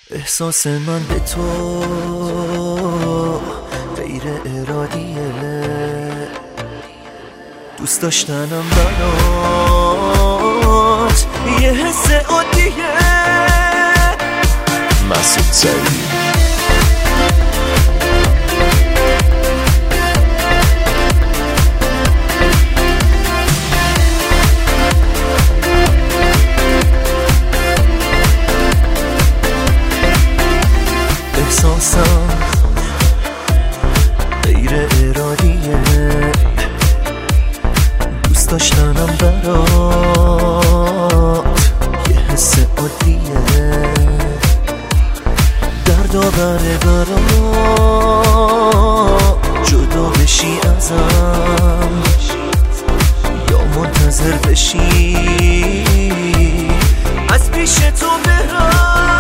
احساس من به تو غیر ارادیه، دوست داشتنم برات یه حس عادیه. مسعود سعید احساسم غیر ارادیه، دوست داشتنم برات یه حس عادیه. دردآوره برات جدا بشی ازم یا منتظر بشی از پیش تو برم.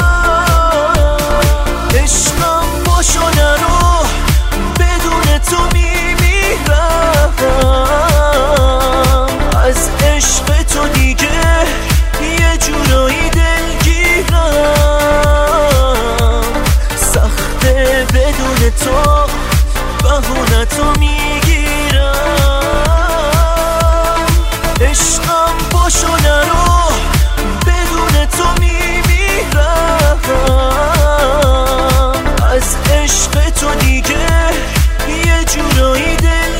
عشقم باشو نرو، بدون تو میمیرم. از عشق تو دیگه یه جورایی دلگیرم. سخته بدون تو بهونه تو میگیرم. عشقم باشو نرو، بدون تو میمیرم. از عشق تو دیگه یه جورایی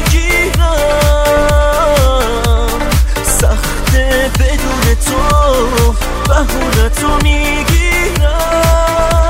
دلگیرم. سخته بدون تو بهونه تو میگیرم.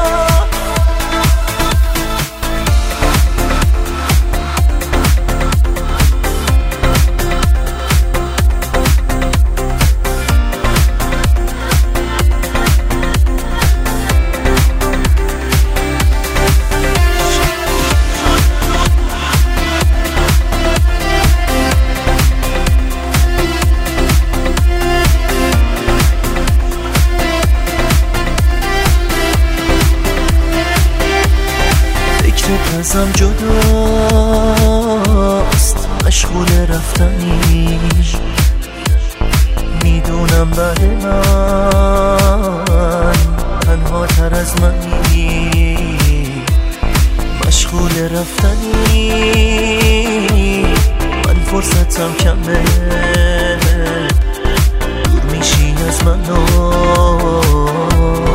ازم جداست، مشغول رفتنی، میدونم بعد من تنها تر از منی. مشغول رفتنی، من فرصتم کمه، دور میشی از من.